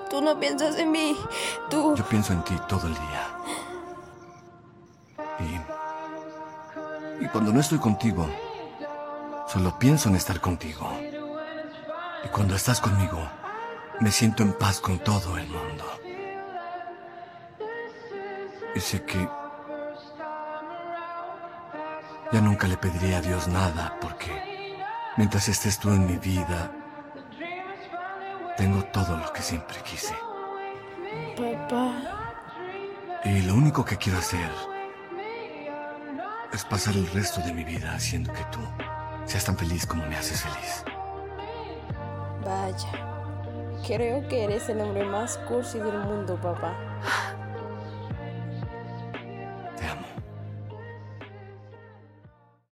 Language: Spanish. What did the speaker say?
Tú no piensas en mí. Tú... Yo pienso en ti todo el día. Y cuando no estoy contigo, solo pienso en estar contigo. Y cuando estás conmigo, me siento en paz con todo el mundo. Y sé que ya nunca le pediré a Dios nada, porque mientras estés tú en mi vida, tengo todo lo que siempre quise. Papá... Y lo único que quiero hacer es pasar el resto de mi vida haciendo que tú seas tan feliz como me haces feliz. Vaya, creo que eres el hombre más cursi del mundo, papá.